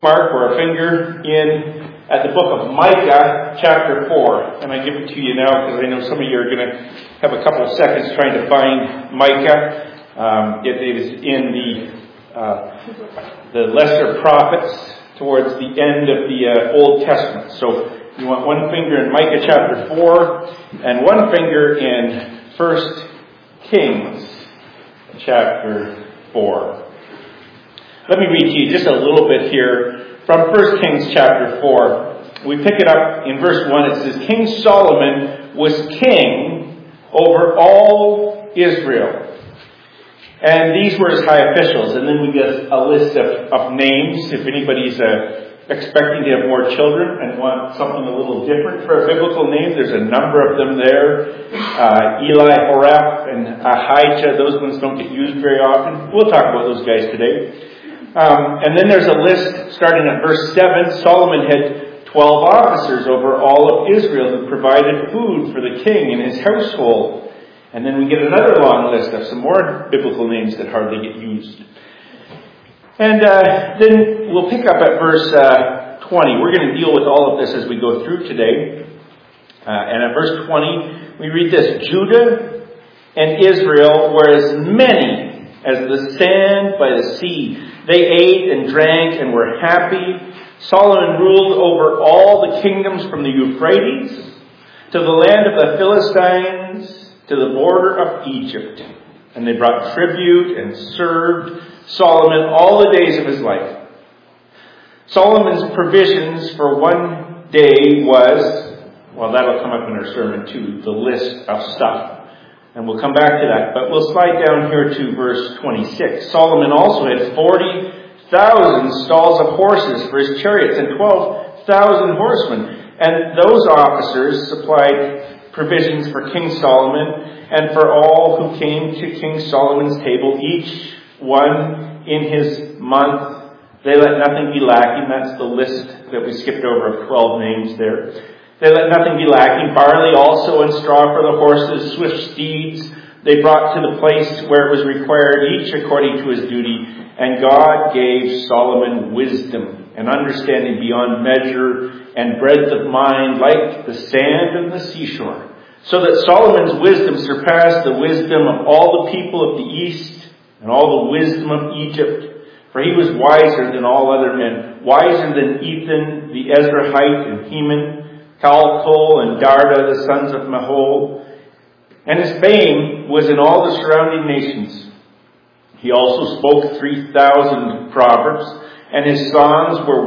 Mark or a finger in at the book of Micah, chapter 4. And I give it to you now because I know some of you are going to have a couple of seconds trying to find Micah. It is in the lesser prophets towards the end of the Old Testament. So you want one finger in Micah chapter 4 and one finger in 1 Kings chapter 4. Let me read to you just a little bit here from 1 Kings chapter 4. We pick it up in verse 1. It says, King Solomon was king over all Israel. And these were his high officials. And then we get a list of names. If anybody's expecting to have more children and want something a little different for a biblical name, there's a number of them there. Eli, Horeph, and Ahijah. Those ones don't get used very often. We'll talk about those guys today. And then there's a list starting at verse 7. Solomon had 12 officers over all of Israel who provided food for the king and his household. And then we get another long list of some more biblical names that hardly get used. And then we'll pick up at verse 20. We're going to deal with all of this as we go through today. And at verse 20, we read this. Judah and Israel were as many as the sand by the sea. They ate and drank and were happy. Solomon ruled over all the kingdoms from the Euphrates to the land of the Philistines to the border of Egypt. And they brought tribute and served Solomon all the days of his life. Solomon's provisions for one day was, well, that'll come up in our sermon too, the list of stuff. And we'll come back to that. But we'll slide down here to verse 26. Solomon also had 40,000 stalls of horses for his chariots and 12,000 horsemen. And those officers supplied provisions for King Solomon and for all who came to King Solomon's table, each one in his month. They let nothing be lacking. That's the list that we skipped over of 12 names there. They let nothing be lacking. Barley also and straw for the horses, swift steeds. They brought to the place where it was required, each according to his duty. And God gave Solomon wisdom and understanding beyond measure and breadth of mind like the sand of the seashore. So that Solomon's wisdom surpassed the wisdom of all the people of the east and all the wisdom of Egypt. For he was wiser than all other men, wiser than Ethan, the Ezrahite, and Heman, Calcol and Darda, the sons of Mahol. And his fame was in all the surrounding nations. He also spoke 3,000 proverbs, and his songs were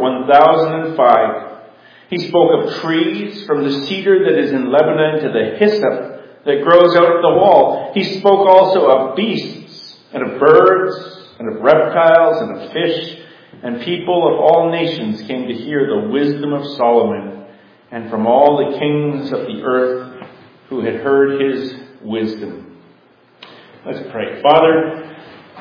1,005. He spoke of trees, from the cedar that is in Lebanon to the hyssop that grows out of the wall. He spoke also of beasts, and of birds, and of reptiles, and of fish. And people of all nations came to hear the wisdom of Solomon, and from all the kings of the earth who had heard his wisdom. Let's pray. Father,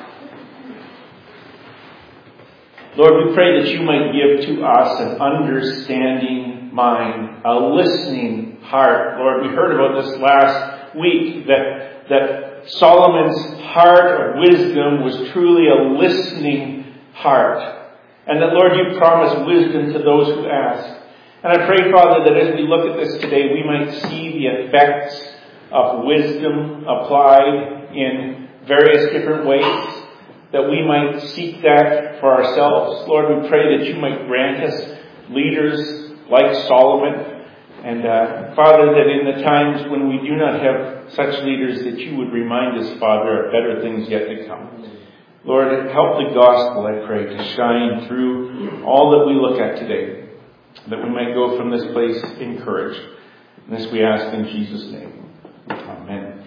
Lord, we pray that you might give to us an understanding mind, a listening heart. Lord, we heard about this last week, that Solomon's heart of wisdom was truly a listening heart. And that, Lord, you promise wisdom to those who ask. And I pray, Father, that as we look at this today, we might see the effects of wisdom applied in various different ways, that we might seek that for ourselves. Lord, we pray that you might grant us leaders like Solomon. And Father, that in the times when we do not have such leaders, that you would remind us, Father, of better things yet to come. Lord, help the gospel, I pray, to shine through all that we look at today, that we might go from this place encouraged. And this we ask in Jesus' name. Amen.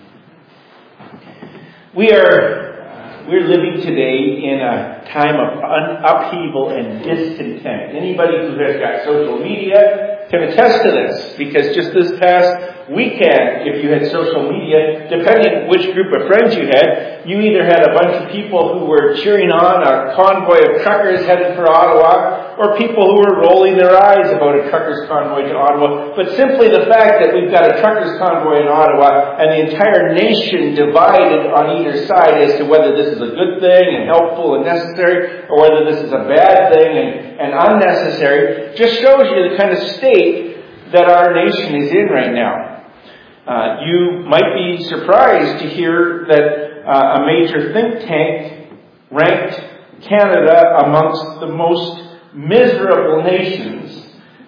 We're living today in a time of upheaval and discontent. Anybody who has got social media can attest to this, because just this past weekend, if you had social media, depending which group of friends you had, you either had a bunch of people who were cheering on a convoy of truckers headed for Ottawa, or people who are rolling their eyes about a truckers' convoy to Ottawa, but simply the fact that we've got a truckers' convoy in Ottawa and the entire nation divided on either side as to whether this is a good thing and helpful and necessary, or whether this is a bad thing and unnecessary, just shows you the kind of state that our nation is in right now. You might be surprised to hear that a major think tank ranked Canada amongst the most miserable nations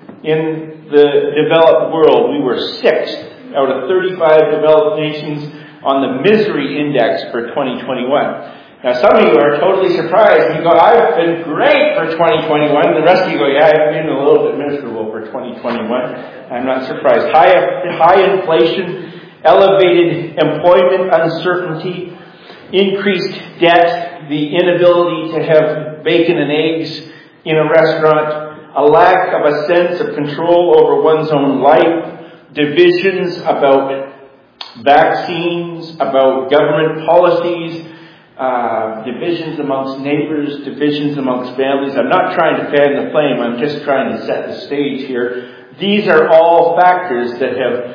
in the developed world. We were 6th out of 35 developed nations on the misery index for 2021. Now, some of you are totally surprised. You go, I've been great for 2021. The rest of you go, yeah, I've been a little bit miserable for 2021. I'm not surprised. High inflation, elevated employment uncertainty, increased debt, the inability to have bacon and eggs in a restaurant, a lack of a sense of control over one's own life, divisions about vaccines, about government policies, divisions amongst neighbors, divisions amongst families. I'm not trying to fan the flame, I'm just trying to set the stage here. These are all factors that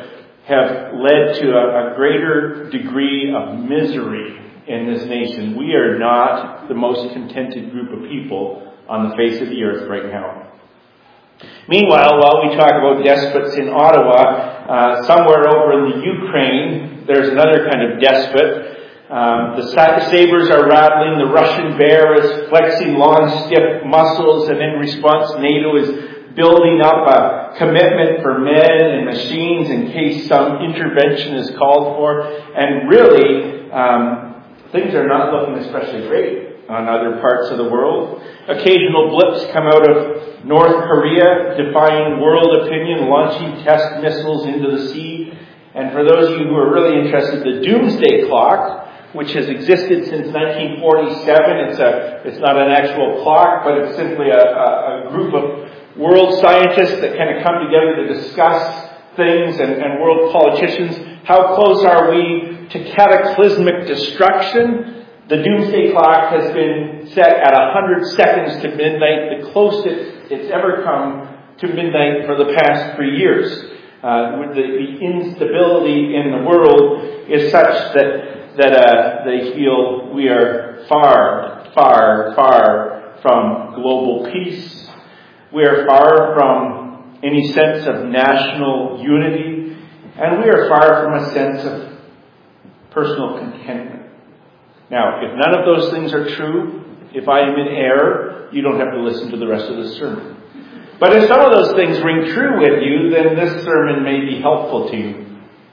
have led to a greater degree of misery in this nation. We are not the most contented group of people on the face of the earth right now. Meanwhile, while we talk about despots in Ottawa, somewhere over in the Ukraine, there's another kind of despot. The sabers are rattling, the Russian bear is flexing long, stiff muscles, and in response, NATO is building up a commitment for men and machines in case some intervention is called for. And really, things are not looking especially great on other parts of the world. Occasional blips come out of North Korea, defying world opinion, launching test missiles into the sea. And for those of you who are really interested, the doomsday clock, which has existed since 1947, it's not an actual clock, but it's simply a group of world scientists that kind of come together to discuss things, and world politicians. How close are we to cataclysmic destruction? The doomsday clock has been set at 100 seconds to midnight, the closest it's ever come to midnight for the past 3 years. With the instability in the world is such that they feel we are far, far, far from global peace. We are far from any sense of national unity, and we are far from a sense of personal contentment. Now, if none of those things are true, if I am in error, you don't have to listen to the rest of the sermon. But if some of those things ring true with you, then this sermon may be helpful to you.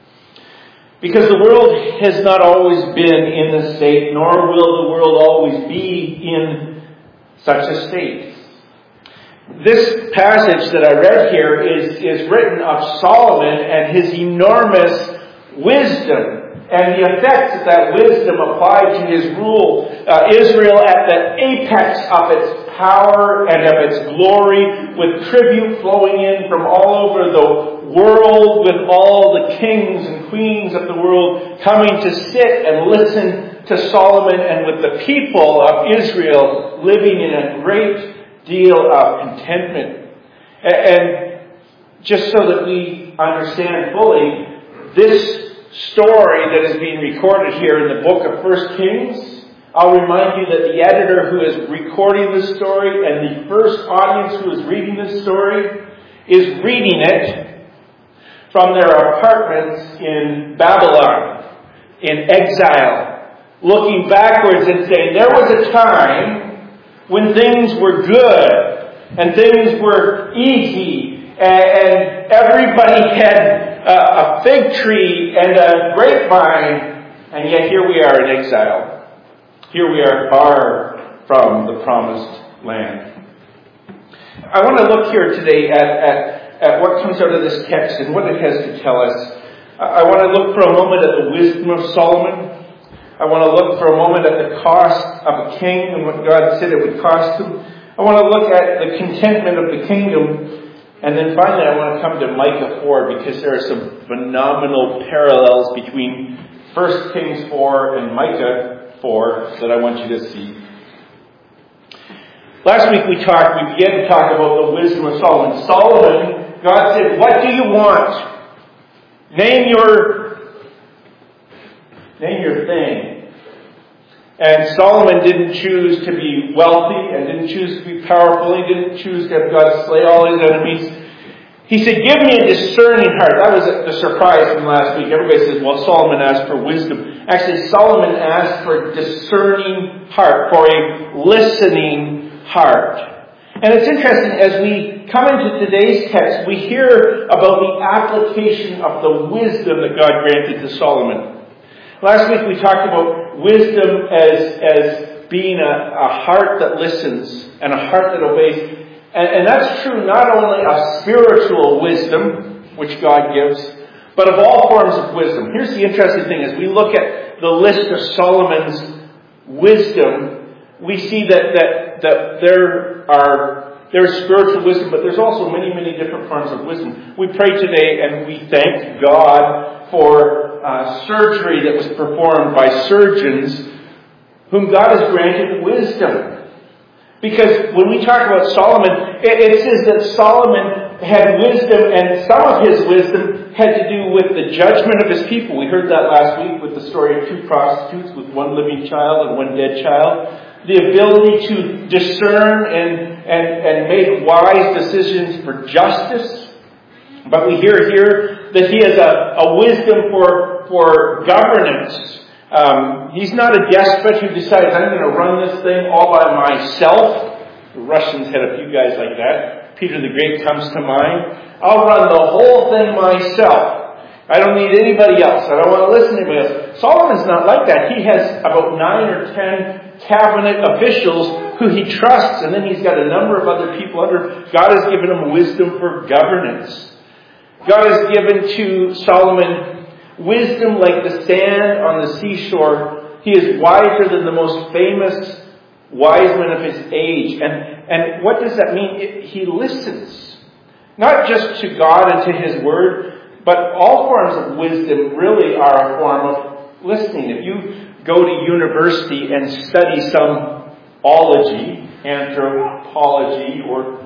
Because the world has not always been in this state, nor will the world always be in such a state. This passage that I read here is written of Solomon and his enormous wisdom and the effect that wisdom applied to his rule. Israel at the apex of its power and of its glory, with tribute flowing in from all over the world, with all the kings and queens of the world coming to sit and listen to Solomon, and with the people of Israel living in a great deal of contentment. And just so that we understand fully, this story that is being recorded here in the book of 1 Kings, I'll remind you that the editor who is recording this story and the first audience who is reading this story is reading it from their apartments in Babylon, in exile, looking backwards and saying, there was a time when things were good and things were easy and everybody had a fig tree and a grapevine, and yet here we are in exile. Here we are far from the promised land. I want to look here today at what comes out of this text and what it has to tell us. I want to look for a moment at the wisdom of Solomon. I want to look for a moment at the cost of a king and what God said it would cost him. I want to look at the contentment of the kingdom. And then finally, I want to come to Micah 4, because there are some phenomenal parallels between 1 Kings 4 and Micah 4 that I want you to see. Last week we began to talk about the wisdom of Solomon. Solomon, God said, what do you want? Name your thing. And Solomon didn't choose to be wealthy and didn't choose to be powerful. He didn't choose to have God slay all his enemies. He said, give me a discerning heart. That was the surprise from last week. Everybody says, well, Solomon asked for wisdom. Actually, Solomon asked for a discerning heart, for a listening heart. And it's interesting, as we come into today's text, we hear about the application of the wisdom that God granted to Solomon. Last week we talked about wisdom as being a heart that listens and a heart that obeys. And that's true not only of spiritual wisdom, which God gives, but of all forms of wisdom. Here's the interesting thing. As we look at the list of Solomon's wisdom, we see that there's spiritual wisdom, but there's also many, many different forms of wisdom. We pray today and we thank God for surgery that was performed by surgeons whom God has granted wisdom. Because when we talk about Solomon, it says that Solomon had wisdom, and some of his wisdom had to do with the judgment of his people. We heard that last week with the story of two prostitutes with one living child and one dead child. The ability to discern and make wise decisions for justice. But we hear here that he has a wisdom for governance. He's not a despot who decides, I'm going to run this thing all by myself. The Russians had a few guys like that. Peter the Great comes to mind. I'll run the whole thing myself. I don't need anybody else. I don't want to listen to anybody else. Solomon's not like that. He has about 9 or 10 cabinet officials who he trusts, and then he's got a number of other people under. God has given him wisdom for governance. God has given to Solomon wisdom like the sand on the seashore. He is wiser than the most famous wise men of his age. And what does that mean? He listens. Not just to God and to his word, but all forms of wisdom really are a form of listening. If you go to university and study some ology, anthropology, or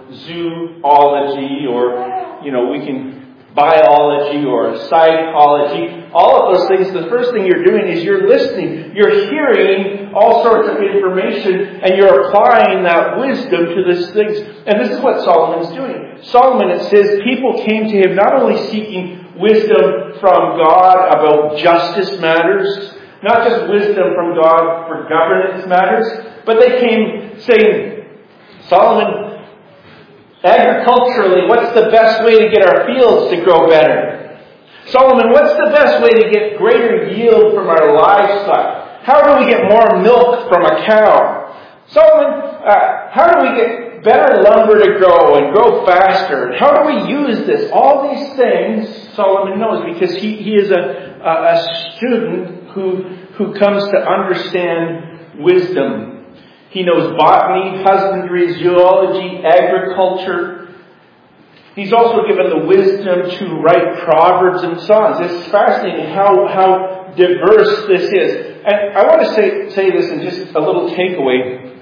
zoology, or, we can biology or psychology, all of those things, the first thing you're doing is you're listening. You're hearing all sorts of information and you're applying that wisdom to these things. And this is what Solomon's doing. Solomon, it says, people came to him not only seeking wisdom from God about justice matters, not just wisdom from God for governance matters, but they came saying, Solomon, agriculturally, what's the best way to get our fields to grow better? Solomon, what's the best way to get greater yield from our livestock? How do we get more milk from a cow? Solomon, how do we get better lumber to grow and grow faster? How do we use this? All these things Solomon knows because he is a student who comes to understand wisdom. He knows botany, husbandry, zoology, agriculture. He's also given the wisdom to write proverbs and songs. It's fascinating how diverse this is. And I want to say this in just a little takeaway.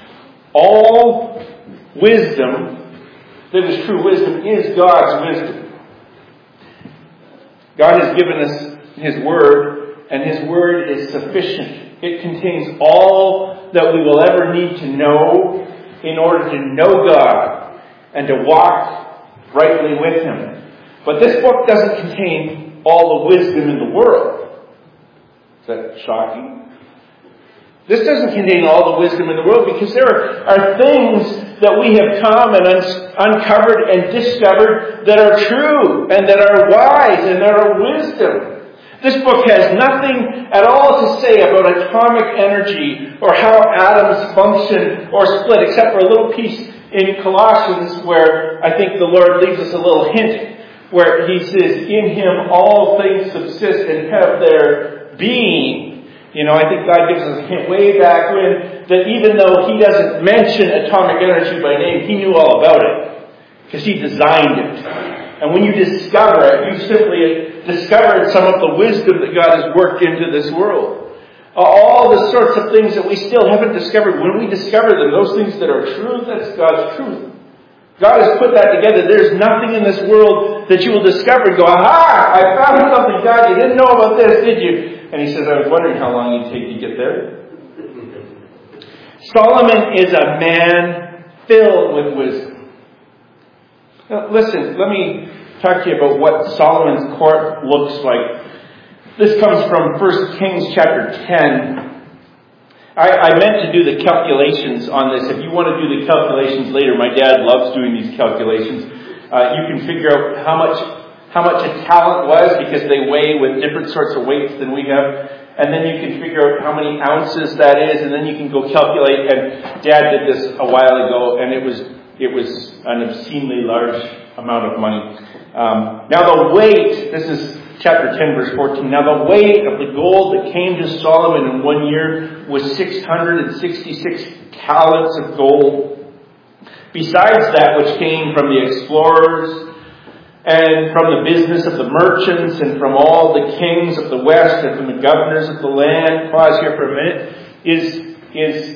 All wisdom that is true wisdom is God's wisdom. God has given us His Word, and His Word is sufficient. It contains all that we will ever need to know in order to know God and to walk rightly with Him. But this book doesn't contain all the wisdom in the world. Is that shocking? This doesn't contain all the wisdom in the world because there are things that we have come and uncovered and discovered that are true and that are wise and that are wisdom. This book has nothing at all to say about atomic energy or how atoms function or split, except for a little piece in Colossians where I think the Lord leaves us a little hint, where He says, in Him all things subsist and have their being. I think God gives us a hint way back when that even though He doesn't mention atomic energy by name, He knew all about it because He designed it. And when you discover it, you simply discovered some of the wisdom that God has worked into this world. All the sorts of things that we still haven't discovered. When we discover them, those things that are truth, that's God's truth. God has put that together. There's nothing in this world that you will discover and go, aha, I found something. God, you didn't know about this, did you? And he says, I was wondering how long it'd take to get there. Solomon is a man filled with wisdom. Now, listen, let me talk to you about what Solomon's court looks like. This comes from 1 Kings chapter 10. I meant to do the calculations on this. If you want to do the calculations later, my dad loves doing these calculations. You can figure out how much a talent was, because they weigh with different sorts of weights than we have. And then you can figure out how many ounces that is, and then you can go calculate. And Dad did this a while ago, and it was an obscenely large amount of money. Now the weight, this is chapter 10, verse 14. Now the weight of the gold that came to Solomon in 1 year was 666 talents of gold. Besides that which came from the explorers, and from the business of the merchants, and from all the kings of the west, and from the governors of the land. Pause here for a minute. Is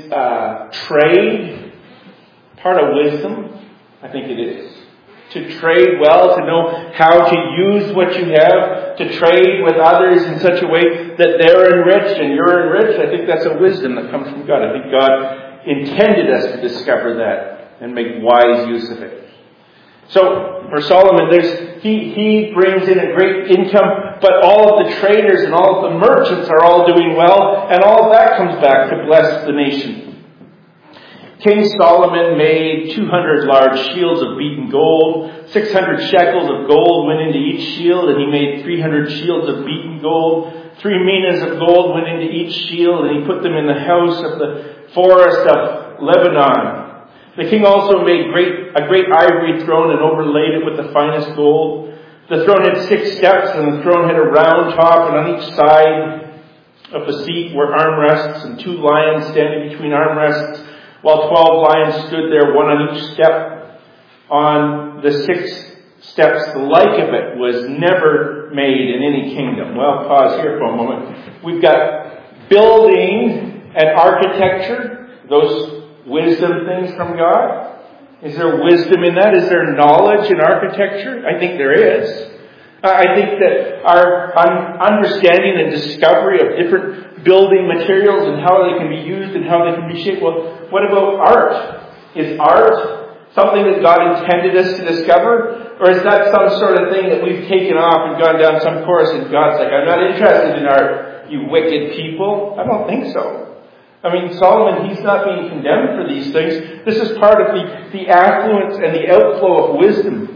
trade part of wisdom? I think it is. To trade well, to know how to use what you have, to trade with others in such a way that they're enriched and you're enriched. I think that's a wisdom that comes from God. I think God intended us to discover that and make wise use of it. So, for Solomon, he brings in a great income, but all of the traders and all of the merchants are all doing well, and all of that comes back to bless the nation. King Solomon made 200 large shields of beaten gold. 600 shekels of gold went into each shield, and he made 300 shields of beaten gold. 3 minas of gold went into each shield, and he put them in the house of the forest of Lebanon. The king also made a great ivory throne and overlaid it with the finest gold. The throne had 6 steps, and the throne had a round top, and on each side of the seat were armrests, and 2 lions standing between armrests, while 12 lions stood there, one on each step. On the 6 steps, the like of it was never made in any kingdom. Well, pause here for a moment. We've got building and architecture, those wisdom things from God. Is there wisdom in that? Is there knowledge in architecture? I think there is. I think that our understanding and discovery of different building materials and how they can be used and how they can be shaped. Well, what about art? Is art something that God intended us to discover? Or is that some sort of thing that we've taken off and gone down some course and God's like, I'm not interested in art, you wicked people? I don't think so. I mean, Solomon, he's not being condemned for these things. This is part of the affluence and the outflow of wisdom.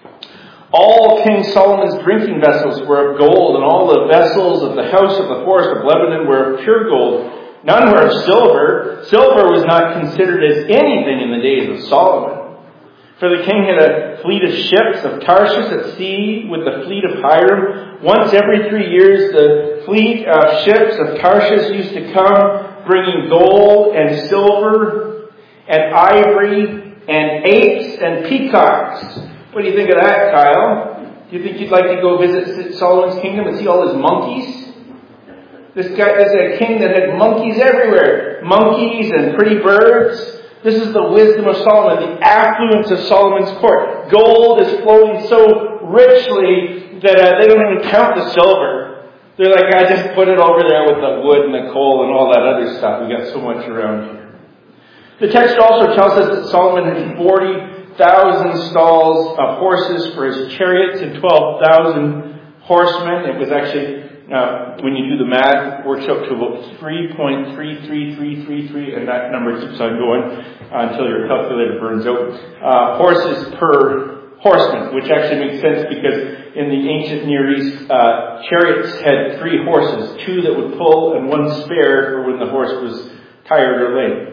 All King Solomon's drinking vessels were of gold, and all the vessels of the house of the forest of Lebanon were of pure gold. None were of silver. Silver was not considered as anything in the days of Solomon. For the king had a fleet of ships of Tarshish at sea with the fleet of Hiram. Once every 3 years, the fleet of ships of Tarshish used to come, bringing gold and silver and ivory and apes and peacocks. What do you think of that, Kyle? Do you think you'd like to go visit Solomon's kingdom and see all his monkeys? This guy is a king that had monkeys everywhere. Monkeys and pretty birds. This is the wisdom of Solomon, the affluence of Solomon's court. Gold is flowing so richly that they don't even count the silver. They're like, I just put it over there with the wood and the coal and all that other stuff. We got so much around here. The text also tells us that Solomon had 40,000 stalls of horses for his chariots and 12,000 horsemen. It was actually, when you do the math, it works out to about 3.33333, and that number keeps on going until your calculator burns out. Horses per horseman, which actually makes sense because in the ancient Near East, chariots had 3 horses, 2 that would pull and 1 spare for when the horse was tired or lame.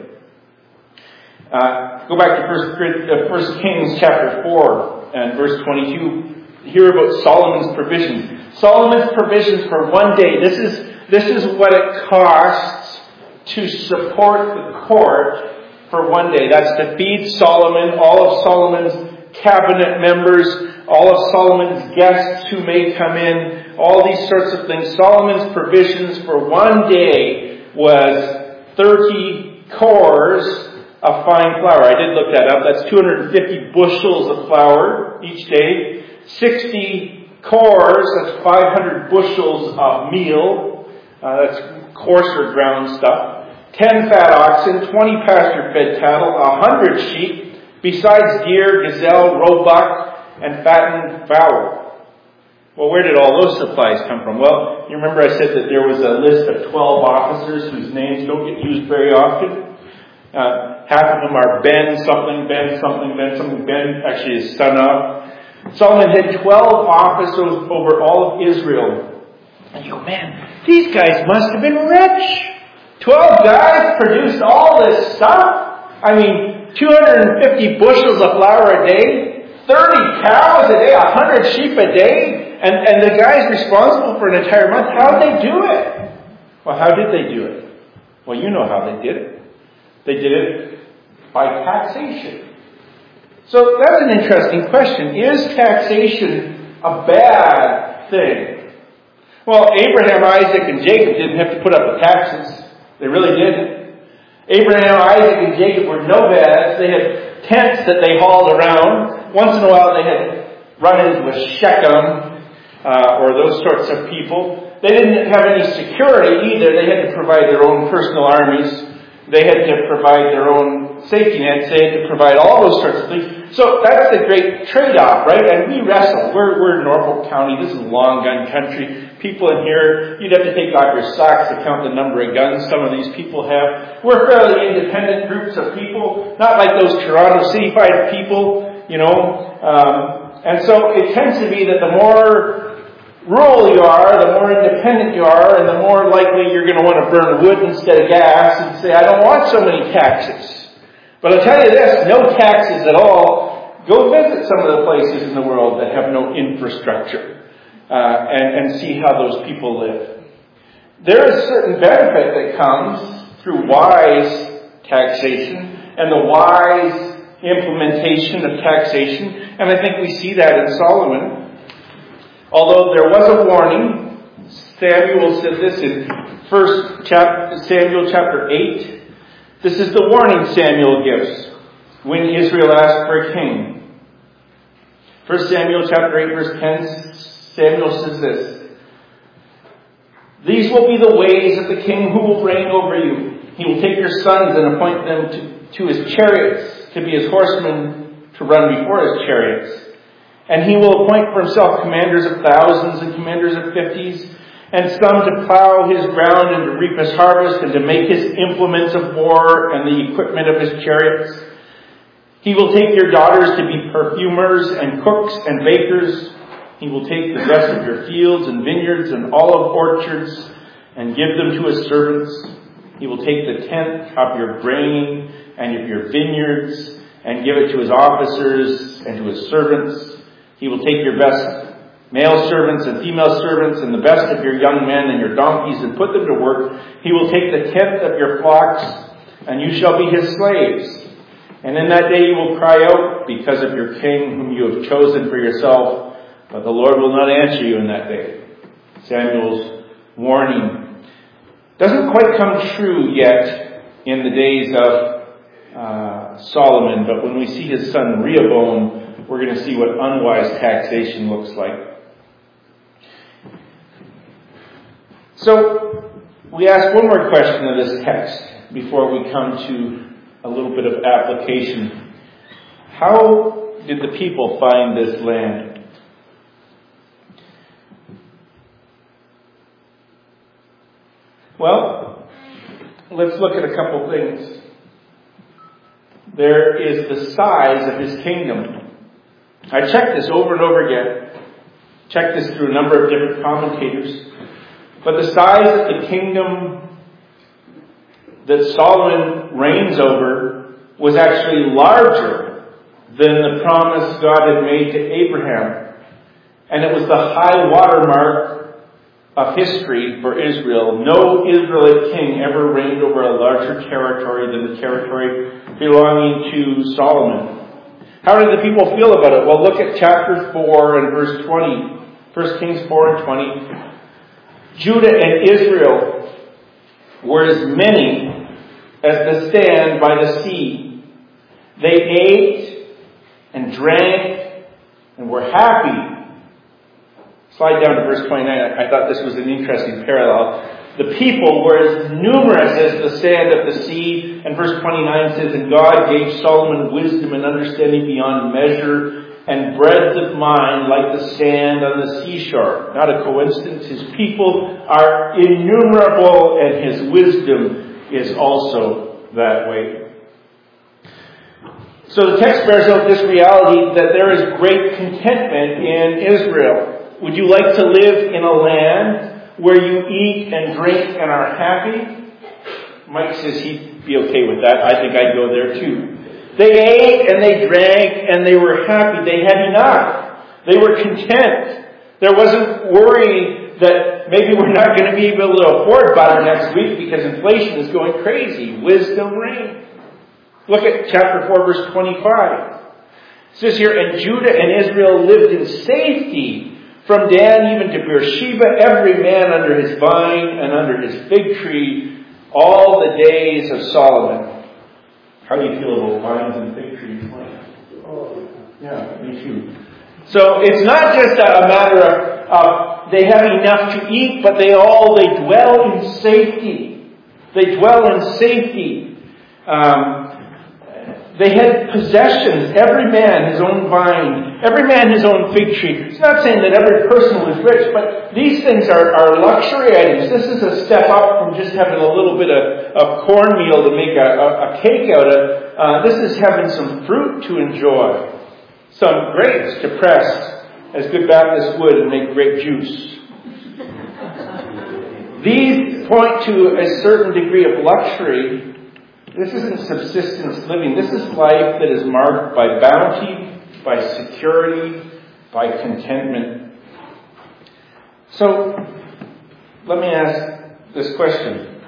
Go back to 1 Kings chapter 4 and verse 22. Hear about Solomon's provisions. Solomon's provisions for 1 day. This is what it costs to support the court for 1 day. That's to feed Solomon, all of Solomon's cabinet members, all of Solomon's guests who may come in, all these sorts of things. Solomon's provisions for 1 day was 30 cores of fine flour. I did look that up. That's 250 bushels of flour each day. 60 cores, that's 500 bushels of meal. That's coarser ground stuff. 10 fat oxen, 20 pasture-fed cattle, 100 sheep, besides deer, gazelle, roebuck, and fattened fowl. Well, where did all those supplies come from? Well, you remember I said that there was a list of 12 officers whose names don't get used very often. Half of them are Ben something, Ben actually is son of. Solomon had 12 officers over all of Israel. And you go, man, these guys must have been rich. 12 guys produced all this stuff. I mean, 250 bushels of flour a day, 30 cows a day, 100 sheep a day, and the guys responsible for an entire month. How did they do it? Well, how did they do it? Well, you know how they did it. They did it by taxation. So that's an interesting question. Is taxation a bad thing? Well, Abraham, Isaac, and Jacob didn't have to put up the taxes. They really didn't. Abraham, Isaac, and Jacob were nomads. They had tents that they hauled around. Once in a while they had run into a Shechem or those sorts of people. They didn't have any security either. They had to provide their own personal armies. They had to provide their own safety nets. They had to provide all those sorts of things. So that's the great trade-off, right? And we wrestle. We're in Norfolk County. This is long gun country. People in here, you'd have to take off your socks to count the number of guns some of these people have. We're fairly independent groups of people, not like those Toronto City-fied people, you know. And so it tends to be that the more rural you are, the more independent you are, and the more likely you're going to want to burn wood instead of gas and say, I don't want so many taxes. But I'll tell you this, no taxes at all. Go visit some of the places in the world that have no infrastructure and see how those people live. There is certain benefit that comes through wise taxation and the wise implementation of taxation. And I think we see that in Solomon. Although there was a warning, Samuel said this in 1 Samuel chapter 8. This is the warning Samuel gives when Israel asked for a king. 1 Samuel chapter 8 verse 10, Samuel says this. These will be the ways of the king who will reign over you. He will take your sons and appoint them to his chariots, to be his horsemen, to run before his chariots. And he will appoint for himself commanders of thousands and commanders of 50s, and some to plow his ground and to reap his harvest and to make his implements of war and the equipment of his chariots. He will take your daughters to be perfumers and cooks and bakers. He will take the best of your fields and vineyards and olive orchards and give them to his servants. He will take the tenth of your grain and of your vineyards and give it to his officers and to his servants. He will take your best male servants and female servants and the best of your young men and your donkeys and put them to work. He will take the tenth of your flocks, and you shall be his slaves. And in that day you will cry out because of your king whom you have chosen for yourself, but the Lord will not answer you in that day. Samuel's warning doesn't quite come true yet in the days of Solomon, but when we see his son Rehoboam, we're going to see what unwise taxation looks like. So, we ask one more question of this text before we come to a little bit of application. How did the people find this land? Well, let's look at a couple things. There is the size of his kingdom. I checked this over and over again. Checked this through a number of different commentators. But the size of the kingdom that Solomon reigns over was actually larger than the promise God had made to Abraham. And it was the high watermark of history for Israel. No Israelite king ever reigned over a larger territory than the territory belonging to Solomon. How did the people feel about it? Well, look at chapter 4 and verse 20. 1 Kings 4 and 20. Judah and Israel were as many as the sand by the sea. They ate and drank and were happy. Slide down to verse 29. I thought this was an interesting parallel. The people were as numerous as the sand of the sea. And verse 29 says, and God gave Solomon wisdom and understanding beyond measure, and breadth of mind like the sand on the seashore. Not a coincidence. His people are innumerable, and his wisdom is also that way. So the text bears out this reality that there is great contentment in Israel. Would you like to live in a land where you eat and drink and are happy? Mike says he'd be okay with that. I think I'd go there too. They ate and they drank and they were happy. They had enough. They were content. There wasn't worry that maybe we're not going to be able to afford butter next week because inflation is going crazy. Wisdom reigned. Look at chapter 4, verse 25. It says here, and Judah and Israel lived in safety from Dan even to Beersheba, every man under his vine and under his fig tree, all the days of Solomon. How do you feel about vines and fig trees? Oh, yeah, me too. So it's not just a matter of they have enough to eat, but they dwell in safety. They dwell in safety. They had possessions, every man his own vine, every man his own fig tree. It's not saying that every person was rich, but these things are luxury items. This is a step up from just having a little bit of cornmeal to make a cake out of. This is having some fruit to enjoy, some grapes to press, as good Baptists would, and make grape juice. These point to a certain degree of luxury. This isn't subsistence living. This is life that is marked by bounty, by security, by contentment. So, let me ask this question.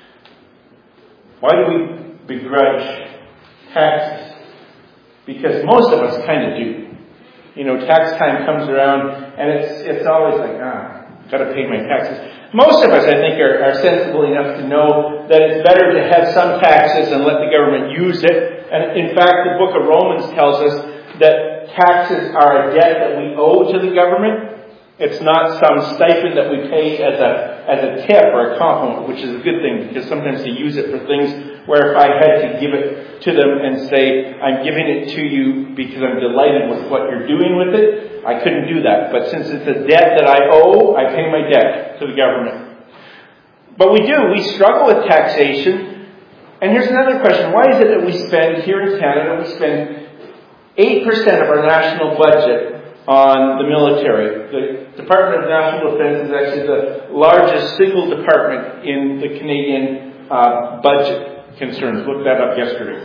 Why do we begrudge taxes? Because most of us kind of do. You know, tax time comes around and it's always like, got to pay my taxes. Most of us, I think, are sensible enough to know that it's better to have some taxes and let the government use it. And in fact, the book of Romans tells us that taxes are a debt that we owe to the government. It's not some stipend that we pay as a tip or a compliment, which is a good thing because sometimes they use it for things where if I had to give it to them and say, I'm giving it to you because I'm delighted with what you're doing with it, I couldn't do that. But since it's a debt that I owe, I pay my debt to the government. But we struggle with taxation. And here's another question. Why is it that we spend, here in Canada, we spend 8% of our national budget on the military? The Department of National Defence is actually the largest single department in the Canadian budget concerns. Looked that up yesterday.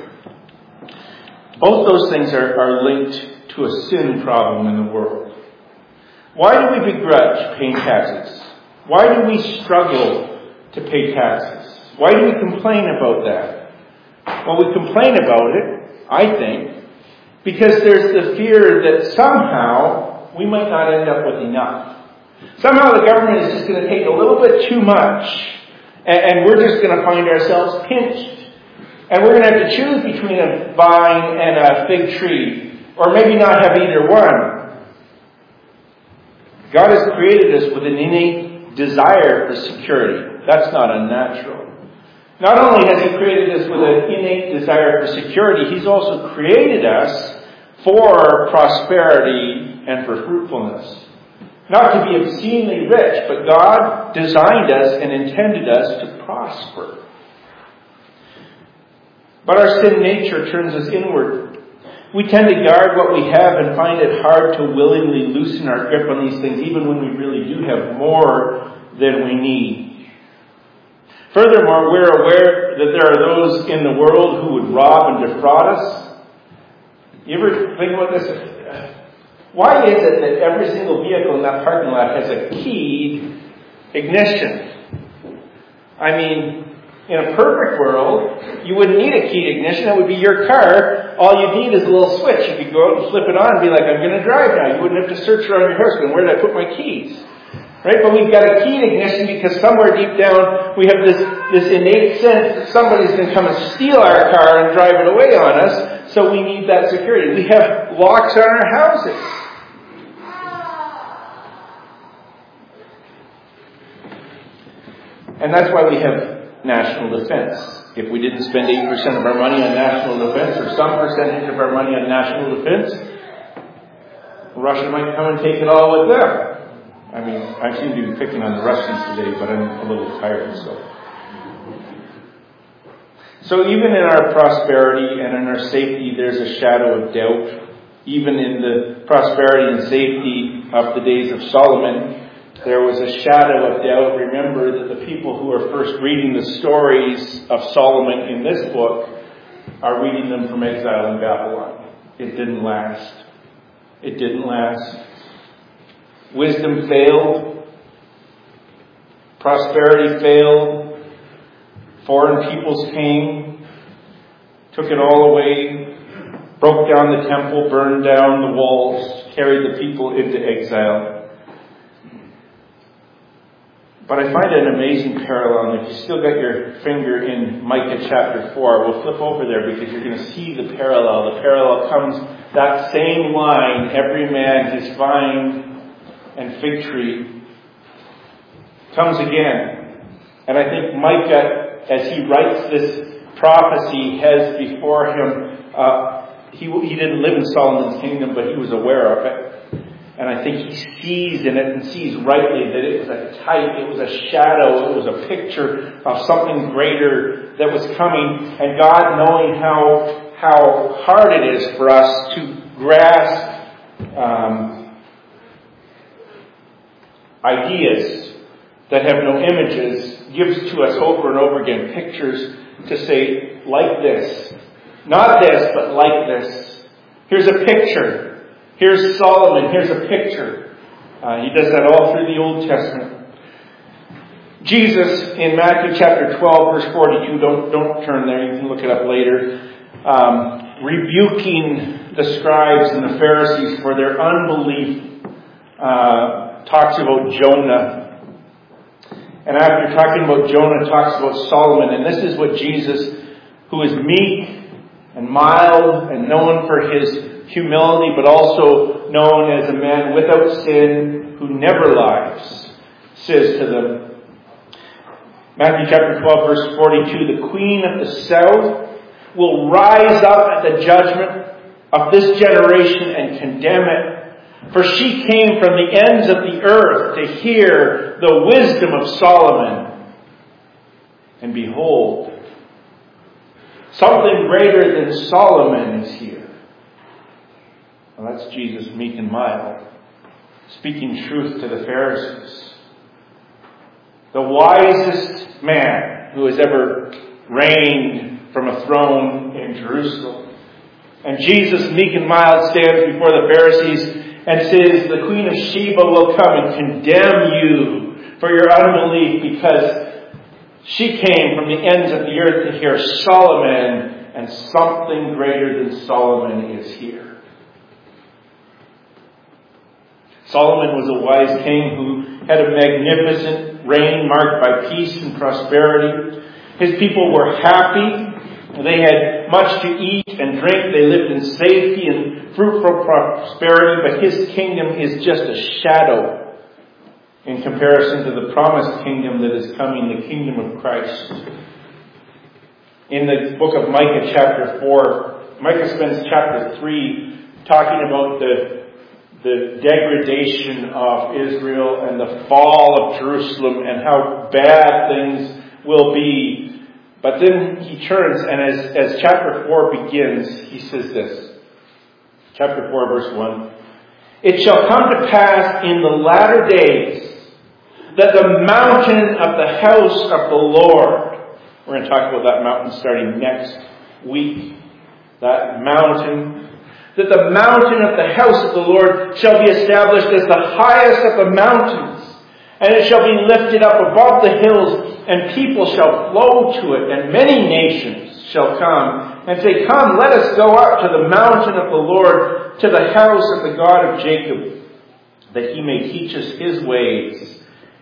Both those things are linked to a sin problem in the world. Why do we begrudge paying taxes? Why do we struggle to pay taxes? Why do we complain about that? Well, we complain about it, I think, because there's the fear that somehow we might not end up with enough. Somehow the government is just going to take a little bit too much, and we're just going to find ourselves pinched. And we're going to have to choose between a vine and a fig tree, or maybe not have either one. God has created us with an innate desire for security. That's not unnatural. Not only has He created us with an innate desire for security, He's also created us for prosperity and for fruitfulness. Not to be obscenely rich, but God designed us and intended us to prosper. But our sin nature turns us inward. We tend to guard what we have and find it hard to willingly loosen our grip on these things, even when we really do have more than we need. Furthermore, we're aware that there are those in the world who would rob and defraud us. You ever think about this? Why is it that every single vehicle in that parking lot has a keyed ignition? I mean, in a perfect world, you wouldn't need a keyed ignition. That would be your car. All you need is a little switch. You could go out and flip it on and be like, I'm going to drive now. You wouldn't have to search around your house going, where did I put my keys? Right? But we've got a keyed ignition because somewhere deep down we have this this innate sense that somebody's going to come and steal our car and drive it away on us, so we need that security. We have locks on our houses. And that's why we have national defense. If we didn't spend 8% of our money on national defense, or some percentage of our money on national defense, Russia might come and take it all with them. I mean, I seem to be picking on the Russians today, but I'm a little tired, So even in our prosperity and in our safety, there's a shadow of doubt. Even in the prosperity and safety of the days of Solomon, there was a shadow of doubt. Remember that the people who are first reading the stories of Solomon in this book are reading them from exile in Babylon. It didn't last. It didn't last. Wisdom failed. Prosperity failed. Foreign peoples came, took it all away, broke down the temple, burned down the walls, carried the people into exile. But I find an amazing parallel, and if you still got your finger in Micah chapter 4, we'll flip over there because you're going to see the parallel. The parallel comes, that same line, every man his vine and fig tree, comes again. And I think Micah, as he writes this prophecy, has before him, he didn't live in Solomon's kingdom, but he was aware of it. And I think he sees in it and sees rightly that it was a type, it was a shadow, it was a picture of something greater that was coming. And God, knowing how hard it is for us to grasp ideas that have no images, gives to us over and over again pictures to say, like this. Not this, but like this. Here's a picture. Here's Solomon. Here's a picture. He does that all through the Old Testament. Jesus, in Matthew chapter 12, verse 42, don't turn there, you can look it up later, rebuking the scribes and the Pharisees for their unbelief, talks about Jonah. And after talking about Jonah, talks about Solomon. And this is what Jesus, who is meek and mild and known for his humility, but also known as a man without sin who never lies, says to them. Matthew chapter 12, verse 42, the queen of the south will rise up at the judgment of this generation and condemn it. For she came from the ends of the earth to hear the wisdom of Solomon. And behold, something greater than Solomon is here. Well, that's Jesus, meek and mild, speaking truth to the Pharisees. The wisest man who has ever reigned from a throne in Jerusalem. And Jesus, meek and mild, stands before the Pharisees and says, the Queen of Sheba will come and condemn you for your unbelief, because she came from the ends of the earth to hear Solomon, and something greater than Solomon is here. Solomon was a wise king who had a magnificent reign marked by peace and prosperity. His people were happy. They had much to eat and drink. They lived in safety and fruitful prosperity. But his kingdom is just a shadow in comparison to the promised kingdom that is coming, the kingdom of Christ. In the book of Micah chapter 4, Micah spends chapter 3 talking about the degradation of Israel and the fall of Jerusalem and how bad things will be. But then he turns, and as chapter 4 begins, he says this. Chapter 4, verse 1. It shall come to pass in the latter days that the mountain of the house of the Lord, we're going to talk about that mountain starting next week, that mountain, that the mountain of the house of the Lord shall be established as the highest of the mountains, and it shall be lifted up above the hills, and people shall flow to it, and many nations shall come and say, come, let us go up to the mountain of the Lord, to the house of the God of Jacob, that he may teach us his ways,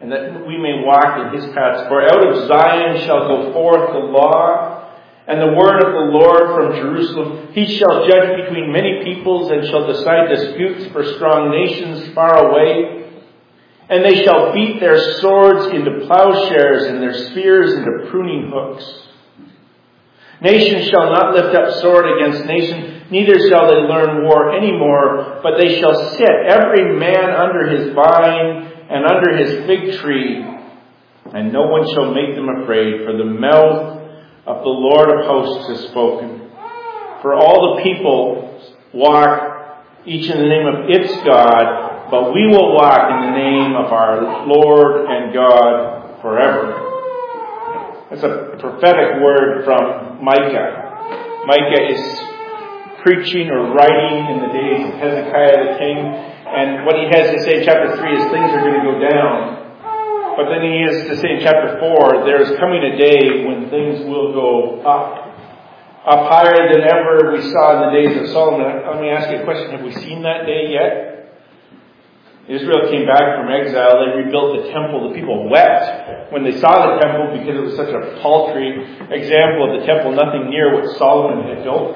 and that we may walk in his paths. For out of Zion shall go forth the law and the word of the Lord from Jerusalem. He shall judge between many peoples and shall decide disputes for strong nations far away. And they shall beat their swords into plowshares and their spears into pruning hooks. Nation shall not lift up sword against nation, neither shall they learn war any more, but they shall sit every man under his vine and under his fig tree, and no one shall make them afraid, for the mouth of the Lord of hosts has spoken. For all the people walk each in the name of its God, but we will walk in the name of our Lord and God forever. That's a prophetic word from Micah. Micah is preaching or writing in the days of Hezekiah the king, and what he has to say in chapter 3 is things are going to go down. But then he has to say in chapter 4, there is coming a day when things will go up higher than ever we saw in the days of Solomon. Let me ask you a question. Have we seen that day yet? Israel came back from exile. They rebuilt the temple. The people wept when they saw the temple because it was such a paltry example of the temple, nothing near what Solomon had built.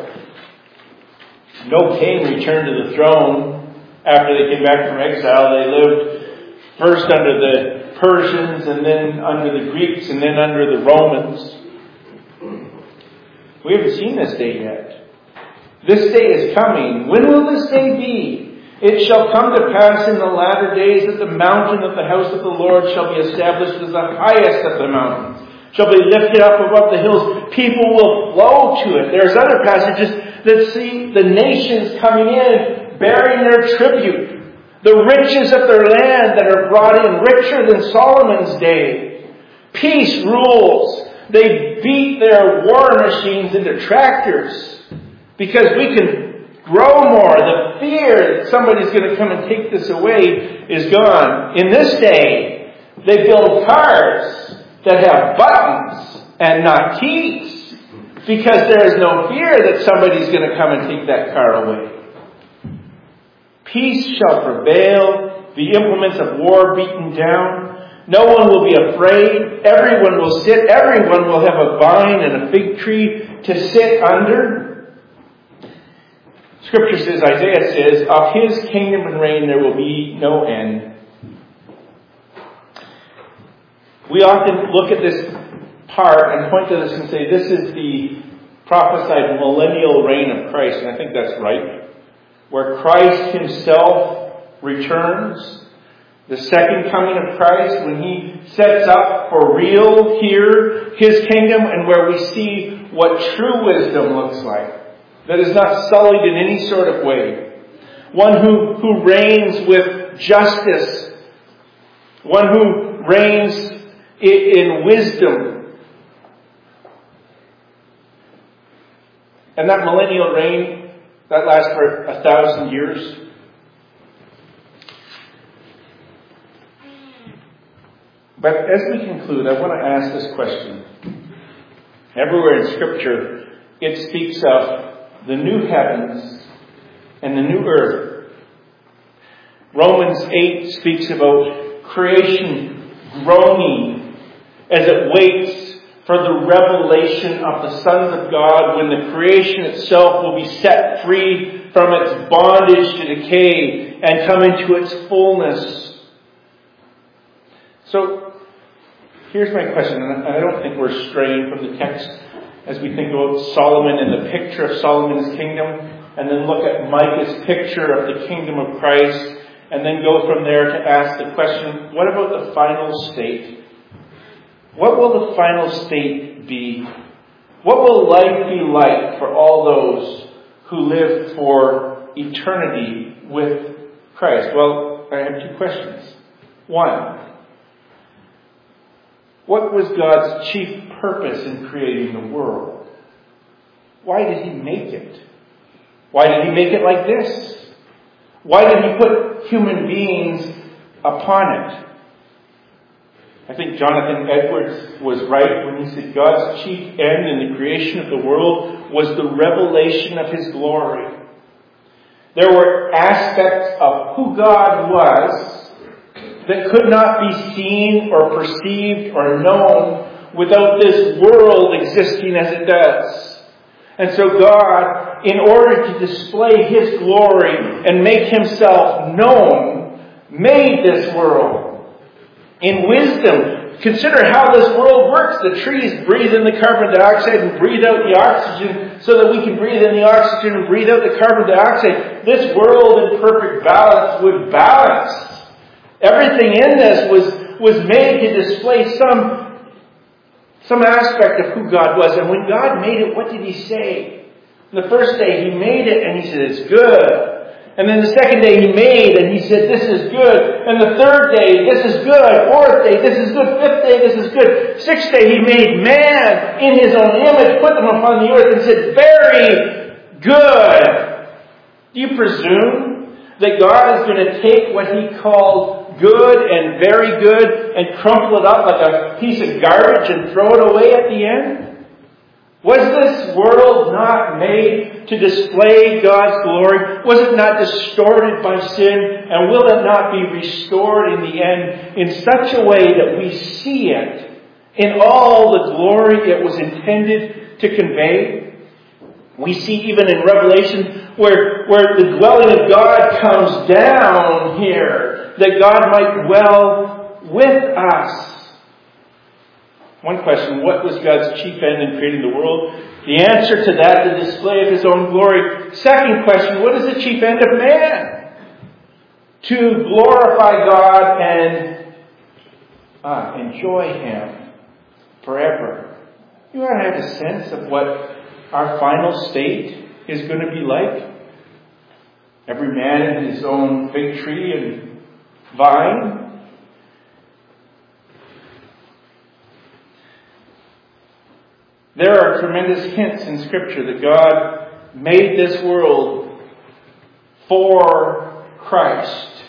No king returned to the throne after they came back from exile. They lived first under the Persians and then under the Greeks and then under the Romans. We haven't seen this day yet. This day is coming. When will this day be? It shall come to pass in the latter days that the mountain of the house of the Lord shall be established as the highest of the mountains, shall be lifted up above the hills. People will flow to it. There's other passages that see the nations coming in, bearing their tribute. The riches of their land that are brought in, richer than Solomon's day. Peace rules. They beat their war machines into tractors because we can grow more. The fear that somebody's going to come and take this away is gone. In this day, they build cars that have buttons and not keys because there is no fear that somebody's going to come and take that car away. Peace shall prevail, the implements of war beaten down. No one will be afraid. Everyone will sit. Everyone will have a vine and a fig tree to sit under. Scripture says, Isaiah says, of his kingdom and reign there will be no end. We often look at this part and point to this and say, this is the prophesied millennial reign of Christ. And I think that's right. Where Christ himself returns. The second coming of Christ, when he sets up for real here his kingdom, and where we see what true wisdom looks like. That is not sullied in any sort of way. One who reigns with justice. One who reigns in wisdom. And that millennial reign, that lasts for 1,000 years. But as we conclude, I want to ask this question. Everywhere in Scripture, it speaks of the new heavens and the new earth. Romans 8 speaks about creation groaning as it waits for the revelation of the sons of God, when the creation itself will be set free from its bondage to decay and come into its fullness. So, here's my question, and I don't think we're straying from the text as we think about Solomon and the picture of Solomon's kingdom, and then look at Micah's picture of the kingdom of Christ, and then go from there to ask the question, what about the final state? What will the final state be? What will life be like for all those who live for eternity with Christ? Well, I have two questions. One, what was God's chief purpose in creating the world? Why did he make it? Why did he make it like this? Why did he put human beings upon it? I think Jonathan Edwards was right when he said God's chief end in the creation of the world was the revelation of his glory. There were aspects of who God was that could not be seen or perceived or known without this world existing as it does. And so God, in order to display His glory and make Himself known, made this world. In wisdom, consider how this world works. The trees breathe in the carbon dioxide and breathe out the oxygen so that we can breathe in the oxygen and breathe out the carbon dioxide. This world in perfect balance would balance. Everything in this was made to display some aspect of who God was. And when God made it, what did He say? The first day He made it and He said, it's good. And then the second day He made and He said, this is good. And the third day, this is good. Fourth day, this is good. Fifth day, this is good. Sixth day He made man in His own image, put them upon the earth and said, very good. Do you presume that God is going to take what He called good and very good and crumple it up like a piece of garbage and throw it away at the end? Was this world not made to display God's glory? Was it not distorted by sin? And will it not be restored in the end in such a way that we see it in all the glory it was intended to convey? We see even in Revelation where the dwelling of God comes down here, that God might dwell with us. One question, what was God's chief end in creating the world? The answer to that, the display of His own glory. Second question, what is the chief end of man? To glorify God and enjoy Him forever. You want to have a sense of what our final state is going to be like? Every man in his own fig tree and vine. There are tremendous hints in Scripture that God made this world for Christ.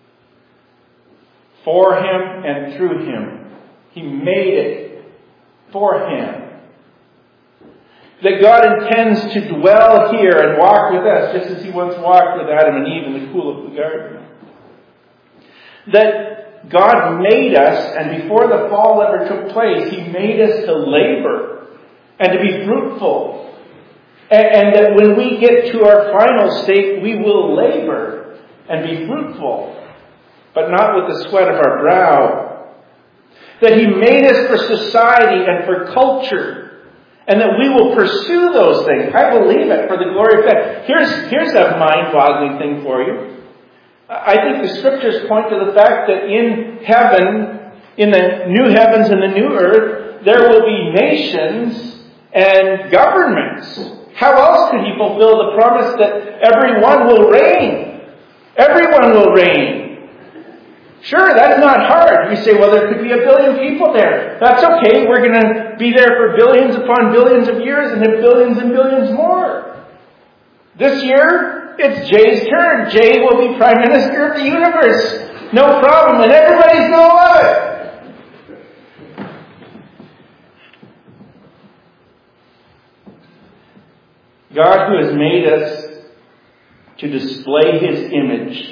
For Him and through Him. He made it for Him. That God intends to dwell here and walk with us, just as He once walked with Adam and Eve in the cool of the garden. That God made us, and before the fall ever took place, He made us to labor and to be fruitful. And that when we get to our final state, we will labor and be fruitful, but not with the sweat of our brow. That He made us for society and for culture, and that we will pursue those things. I believe it, for the glory of God. Here's a mind-boggling thing for you. I think the Scriptures point to the fact that in heaven, in the new heavens and the new earth, there will be nations and governments. How else could He fulfill the promise that everyone will reign? Everyone will reign. Sure, that's not hard. You say, well, there could be 1 billion people there. That's okay. We're going to be there for billions upon billions of years and have billions and billions more. This year, it's Jay's turn. Jay will be Prime Minister of the universe. No problem. And everybody's going to love it. God, who has made us to display His image.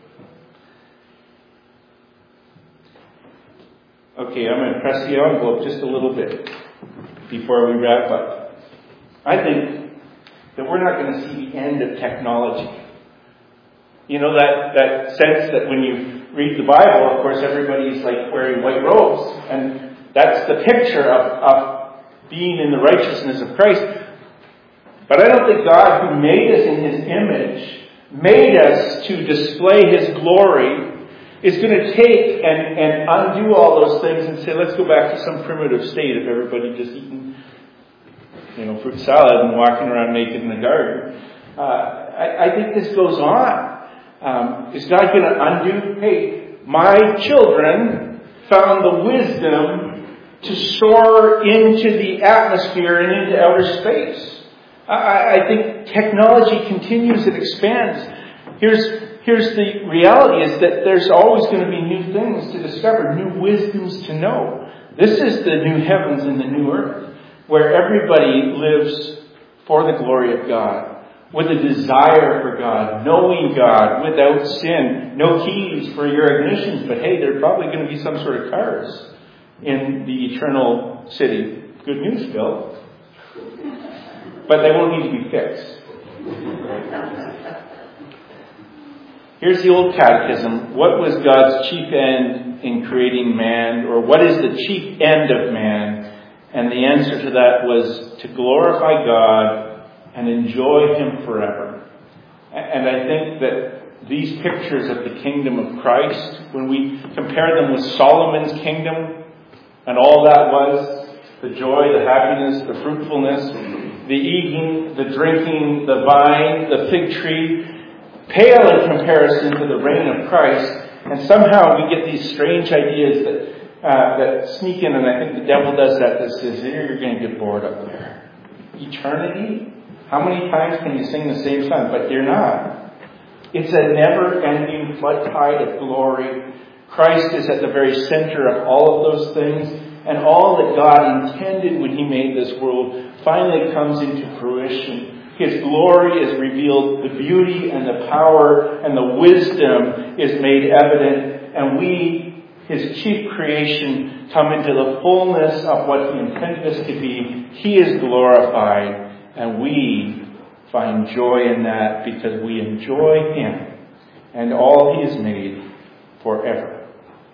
Okay, I'm going to press the envelope just a little bit before we wrap up. I think that we're not going to see the end of technology. You know, that sense that when you read the Bible, of course, everybody's like wearing white robes, and that's the picture of being in the righteousness of Christ. But I don't think God, who made us in His image, made us to display His glory, is going to take and undo all those things and say, let's go back to some primitive state of everybody just eating, fruit salad and walking around naked in the garden. I think this goes on. Is God going to undo? Hey, my children found the wisdom to soar into the atmosphere and into outer space. I think technology continues, it expands. Here's the reality is that there's always going to be new things to discover, new wisdoms to know. This is the new heavens and the new earth, where everybody lives for the glory of God, with a desire for God, knowing God without sin. No keys for your ignitions, but hey, there are probably going to be some sort of cars in the eternal city. Good news, Phil. But they won't need to be fixed. Here's the old catechism. What was God's chief end in creating man? Or what is the chief end of man? And the answer to that was to glorify God and enjoy Him forever. And I think that these pictures of the kingdom of Christ, when we compare them with Solomon's kingdom and all that was, the joy, the happiness, the fruitfulness, the eating, the drinking, the vine, the fig tree, pale in comparison to the reign of Christ. And somehow we get these strange ideas that sneak in, and I think the devil does that says, you're going to get bored up there. Eternity? How many times can you sing the same song? But you're not. It's a never-ending flood tide of glory. Christ is at the very center of all of those things, and all that God intended when He made this world finally comes into fruition. His glory is revealed, the beauty and the power and the wisdom is made evident, and we, His chief creation, come into the fullness of what He intended us to be. He is glorified, and we find joy in that because we enjoy Him and all He has made forever.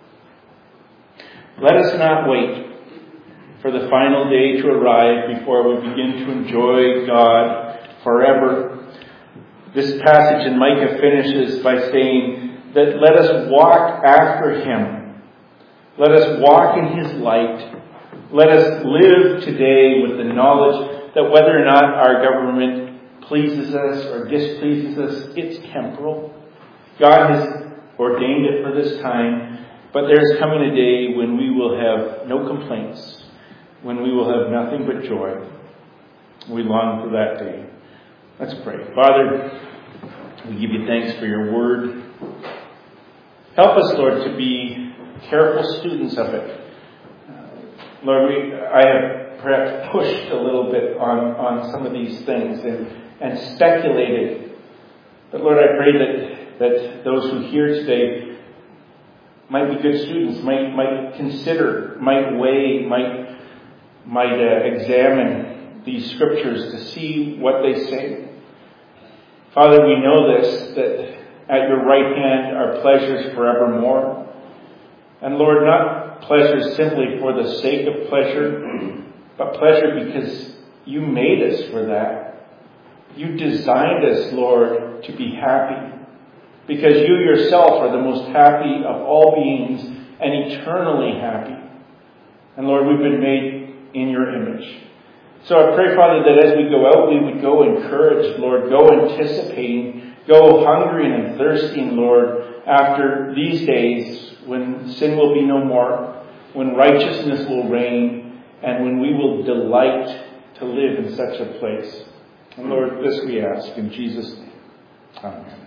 Let us not wait for the final day to arrive before we begin to enjoy God forever. This passage in Micah finishes by saying that let us walk after Him. Let us walk in His light. Let us live today with the knowledge that whether or not our government pleases us or displeases us, it's temporal. God has ordained it for this time, but there's coming a day when we will have no complaints, when we will have nothing but joy. We long for that day. Let's pray. Father, we give you thanks for your word. Help us, Lord, to be careful students of it. Lord, I have perhaps pushed a little bit on some of these things and speculated. But Lord, I pray that those who hear today might be good students, might consider, might weigh, might examine these scriptures to see what they say. Father, we know this, that at your right hand are pleasures forevermore. And Lord, not pleasure simply for the sake of pleasure, but pleasure because you made us for that. You designed us, Lord, to be happy. Because you yourself are the most happy of all beings and eternally happy. And Lord, we've been made in your image. So I pray, Father, that as we go out, we would go encouraged, Lord, go anticipating, go hungry and thirsting, Lord, after these days when sin will be no more, when righteousness will reign, and when we will delight to live in such a place. And Lord, this we ask in Jesus' name. Amen.